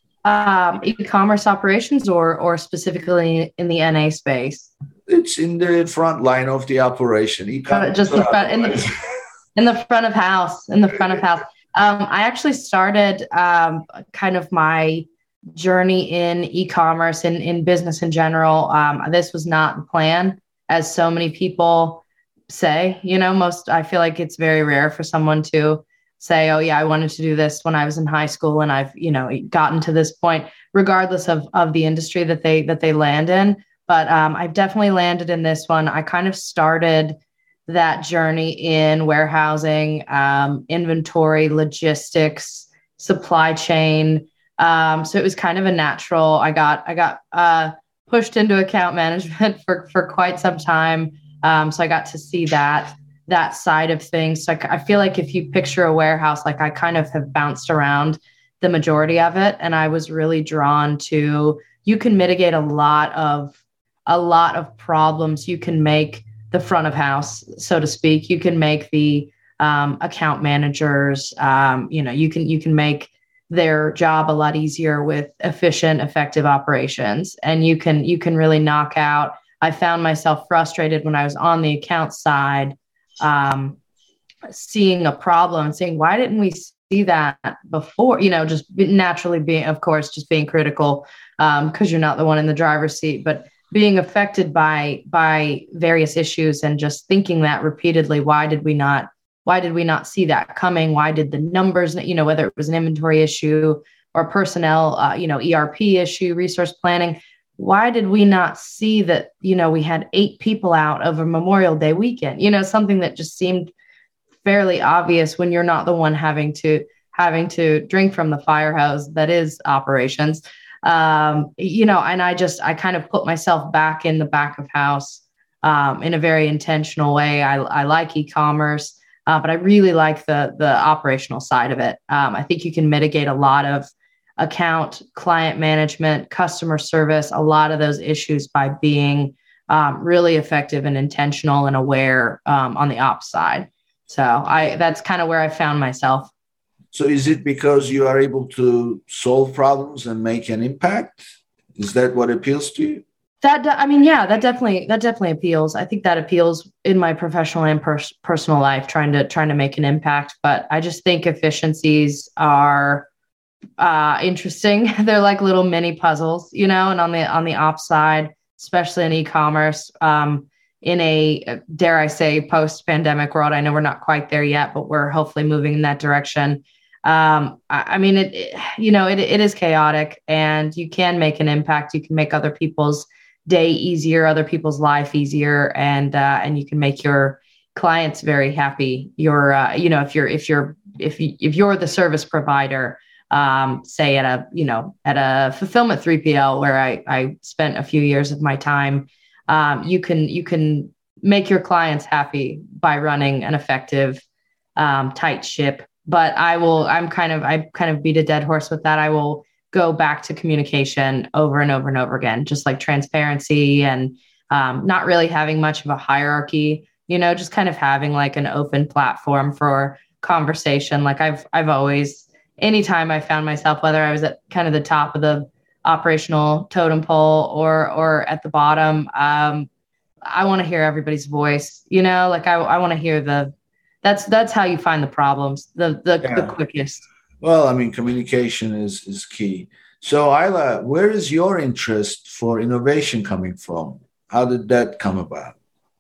Um, e-commerce operations or or specifically in the N A space? It's in the front line of the operation. E-commerce just the front, in the, in the front of house, in the front of house. Um, I actually started um, kind of my journey in e-commerce and in business in general. Um, this was not the plan, as so many people say. You know, most I feel like it's very rare for someone to say, "Oh, yeah, I wanted to do this when I was in high school, and I've you know gotten to this point," regardless of of the industry that they that they land in. But um, I've definitely landed in this one. I kind of started that journey in warehousing, um, inventory, logistics, supply chain. Um, so it was kind of a natural. I got I got uh, pushed into account management for for quite some time. Um, so I got to see that that side of things. So I, I feel like if you picture a warehouse, like I kind of have bounced around the majority of it, and I was really drawn to. You can mitigate a lot of a lot of problems. You can make the front of house, so to speak. You can make the um, account managers, um, you know, you can you can make their job a lot easier with efficient, effective operations. And you can you can really knock out. I found myself frustrated when I was on the account side, um, seeing a problem and saying, why didn't we see that before? You know, just naturally being, of course, just being critical because um, you're not the one in the driver's seat, but being affected by by various issues and just thinking that repeatedly. Why did we not? Why did we not see that coming? Why did the numbers, you know, whether it was an inventory issue or personnel, uh, you know, E R P issue, resource planning, why did we not see that, you know, we had eight people out over Memorial Day weekend, you know, something that just seemed fairly obvious when you're not the one having to having to drink from the fire hose that is operations. Um, you know, and I just, I kind of put myself back in the back of house um, in a very intentional way. I, I like e-commerce, uh, but I really like the, the operational side of it. Um, I think you can mitigate a lot of account, client management, customer service, a lot of those issues by being um, really effective and intentional and aware um, on the ops side. So I, that's kind of where I found myself. So is it because you are able to solve problems and make an impact? Is that what appeals to you? That, I mean, yeah, that definitely, that definitely appeals. I think that appeals in my professional and pers- personal life, trying to, trying to make an impact. But I just think efficiencies are uh, interesting. They're like little mini puzzles, you know, and on the, on the ops side, especially in e-commerce, um, in a, dare I say, post-pandemic world. I know we're not quite there yet, but we're hopefully moving in that direction. Um, I, I mean, it, it you know, it, it is chaotic, and you can make an impact. You can make other people's day easier, other people's life easier, and uh, and you can make your clients very happy. You're, uh, you know, if you're, if you're, if you, if you're the service provider, um, say at a, you know, at a fulfillment three P L where I, I spent a few years of my time, um, you can, you can make your clients happy by running an effective, um, tight ship. But I will, I'm kind of, I kind of beat a dead horse with that. I will go back to communication over and over and over again, just like transparency and, um, not really having much of a hierarchy, you know, just kind of having like an open platform for conversation. Like I've, I've always, anytime I found myself, whether I was at kind of the top of the operational totem pole or, or at the bottom, um, I want to hear everybody's voice, you know, like I, I want to hear the, that's, that's how you find the problems, the, the, yeah. the quickest. Well, I mean, communication is, is key. So Ayla, where is your interest for innovation coming from? How did that come about?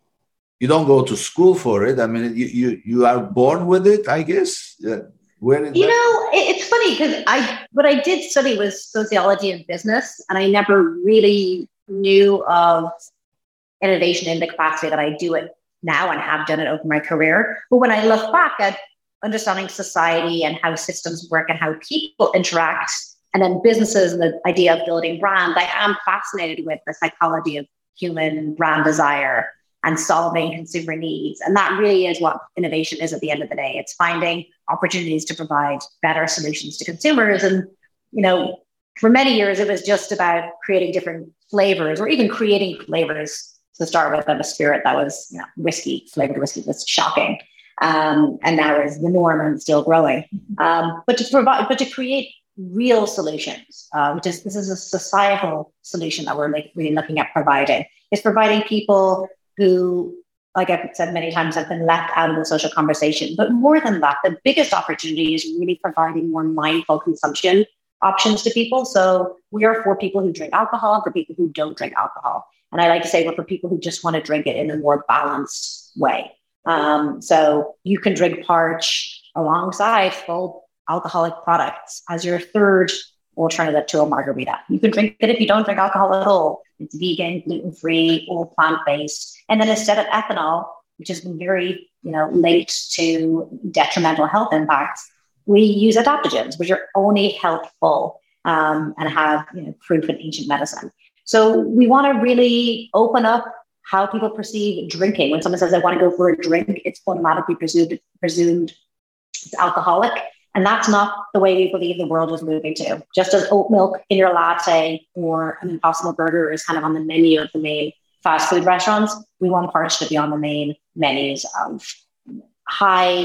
You don't go to school for it. I mean, you, you, you are born with it, I guess. Uh, where did you that- know, it's funny because I, what I did study was sociology and business, and I never really knew of innovation in the capacity that I do it now and have done it over my career. But when I look back at understanding society and how systems work and how people interact, and then businesses and the idea of building brand, I am fascinated with the psychology of human brand desire and solving consumer needs. And that really is what innovation is at the end of the day. It's finding opportunities to provide better solutions to consumers. And, you know, for many years, it was just about creating different flavors or even creating flavors to start with of a spirit that was, you know, whiskey, flavored whiskey was shocking. Um, and now is the norm and still growing. Um, but to provide, but to create real solutions, uh, which is, this is a societal solution that we're like really looking at providing. It's providing people who, like I've said many times, have been left out of the social conversation. But more than that, the biggest opportunity is really providing more mindful consumption options to people. So we are for people who drink alcohol and for people who don't drink alcohol. And I like to say we're for people who just want to drink it in a more balanced way. Um, so you can drink Parch alongside full alcoholic products as your third alternative to a margarita. You can drink it if you don't drink alcohol at all. It's vegan, gluten-free, all plant-based. And then instead of ethanol, which has been very, you know, linked to detrimental health impacts, we use adaptogens, which are only healthful um, and have, you know, proof in ancient medicine. So we want to really open up how people perceive drinking. When someone says, I want to go for a drink, it's automatically presumed, presumed it's alcoholic. And that's not the way we believe the world is moving to. Just as oat milk in your latte or an Impossible Burger is kind of on the menu of the main fast food restaurants, we want Parch to be on the main menus of high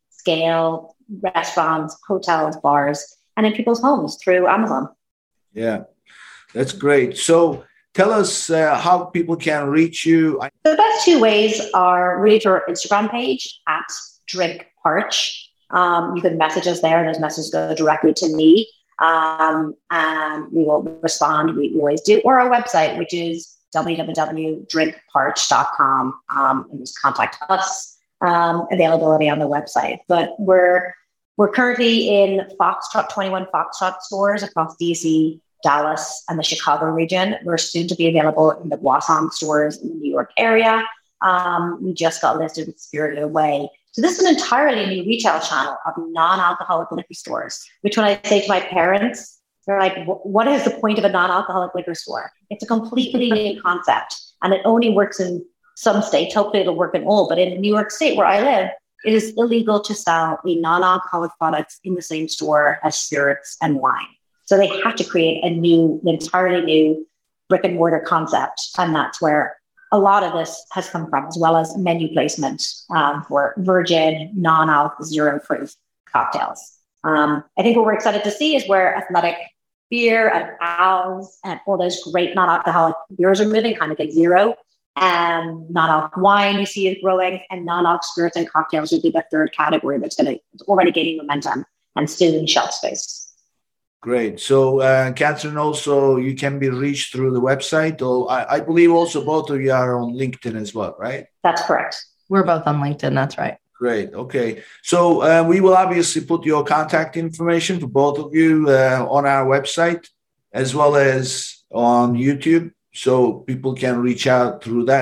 scale restaurants, hotels, bars, and in people's homes through Amazon. Yeah, that's great. So tell us uh, how people can reach you. The best two ways are really through our Instagram page at Drink Parch. Um, you can message us there, and those messages go directly to me, um, and we will respond. We always do. Or our website, which is w w w dot drink parch dot com, um, and just contact us. Um, availability on the website. But we're we're currently in Foxtrot, twenty-one Foxtrot stores across D C, Dallas, and the Chicago region. We're soon to be available in the Boisson stores in the New York area. Um, we just got listed with Spirited Away. So this is an entirely new retail channel of non-alcoholic liquor stores, which when I say to my parents, they're like, what is the point of a non-alcoholic liquor store? It's a completely new concept, and it only works in some states. Hopefully it'll work in all, but in New York State where I live, it is illegal to sell a non-alcoholic products in the same store as spirits and wine. So they have to create a new, an entirely new brick and mortar concept. And that's where a lot of this has come from, as well as menu placement um, for virgin, non-alc, zero-proof cocktails. Um, I think what we're excited to see is where athletic beer and ales and all those great non-alcoholic beers are moving, kind of like zero. And non-alc wine we see is growing, and non-alc spirits and cocktails will be the third category that's going to it's already gaining momentum and soon shelf space. Great. So, uh, Catherine, also you can be reached through the website, or I, I believe also both of you are on LinkedIn as well, right? That's correct. We're both on LinkedIn. That's right. Great. Okay. So uh, we will obviously put your contact information for both of you uh, on our website as well as on YouTube, so people can reach out through that.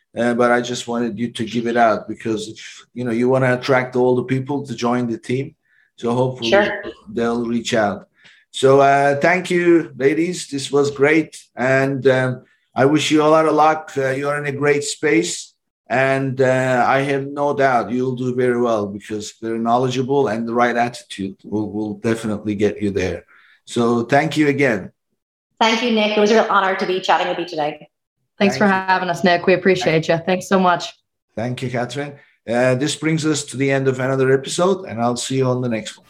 uh, but I just wanted you to give it out because, if, you know, you want to attract all the people to join the team. So hopefully sure. they'll reach out. So uh, thank you, ladies. This was great. And um, I wish you a lot of luck. Uh, you're in a great space. And uh, I have no doubt you'll do very well because they're knowledgeable and the right attitude will, will definitely get you there. So thank you again. Thank you, Nick. It was a real honor to be chatting with you today. Thanks Thank for you. having us, Nick. We appreciate you. Thanks so much. Thank you, Catherine. Uh, this brings us to the end of another episode, and I'll see you on the next one.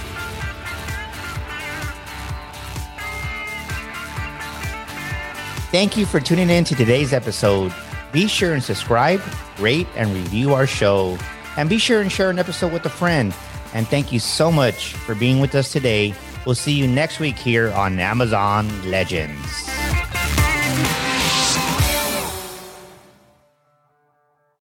Thank you for tuning in to today's episode. Be sure and subscribe, rate, and review our show. And be sure and share an episode with a friend. And thank you so much for being with us today. We'll see you next week here on Amazon Legends.